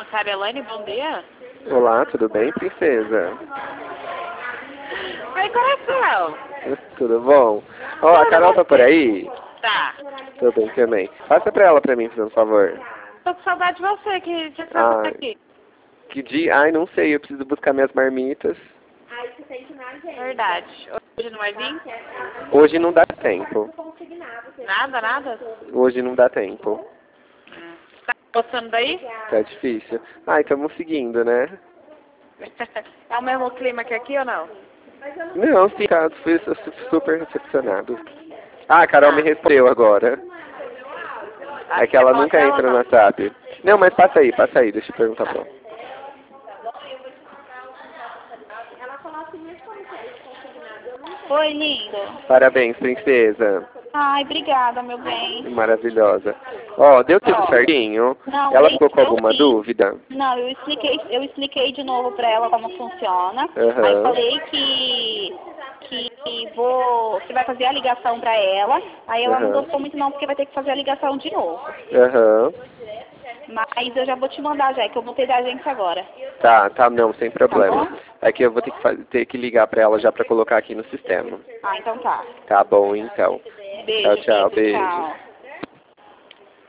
Carelane, bom dia. Olá, tudo bem, princesa? Oi, coração. Tudo bom? Ó, a Carol tá por aí? Tá. Tô bem também. Passa pra ela pra mim, por favor. Tô com saudade de você, que dia que você Ah, vai aqui. que dia? Ai, não sei, eu preciso buscar minhas marmitas. Verdade. Hoje não vai vir? Hoje não dá tempo. Nada, nada? Hoje não dá tempo. Tá gostando daí? Tá difícil. Ai, estamos seguindo, né? É o mesmo clima que aqui ou não? Não, sim, tá, fui super recepcionado. Ah, a Carol me respondeu agora. É que ela nunca entra no WhatsApp. Não, mas passa aí, deixa eu perguntar pra ela. Oi, lindo. Parabéns, princesa. Ai, obrigada, meu bem. Maravilhosa. Ó, deu tudo certinho? Não, Ela ficou com alguma sim. dúvida? Não, eu expliquei de novo pra ela como funciona. Aham. Aí eu falei que vai fazer a ligação pra ela. Aí ela não Aham. gostou muito não, porque vai ter que fazer a ligação de novo. Aham. Mas eu já vou te mandar já, que eu voltei da agência agora. Tá, não, sem problema. Tá bom? É que eu vou ter que ligar pra ela já pra colocar aqui no sistema. Ah, então tá. Tá bom, então. Beijo, Tchau, querido, beijo. tchau.